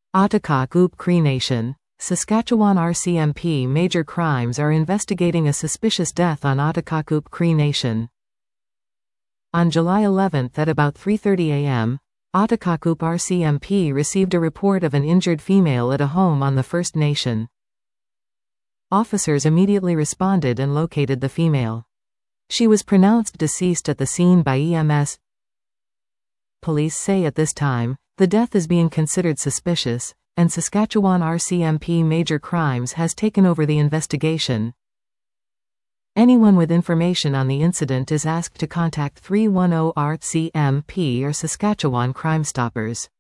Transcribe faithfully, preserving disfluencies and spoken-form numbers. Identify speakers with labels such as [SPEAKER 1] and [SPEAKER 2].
[SPEAKER 1] Ottakakup Cree Nation, Saskatchewan R C M P Major Crimes are investigating a suspicious death on Ottakakup Cree Nation. On July eleventh at about three thirty a m, Ottakakup R C M P received a report of an injured female at a home on the First Nation. Officers immediately responded and located the female. She was pronounced deceased at the scene by E M S. Police say at this time, the death is being considered suspicious, and Saskatchewan R C M P Major Crimes has taken over the investigation. Anyone with information on the incident is asked to contact three one zero R C M P or Saskatchewan Crime Stoppers.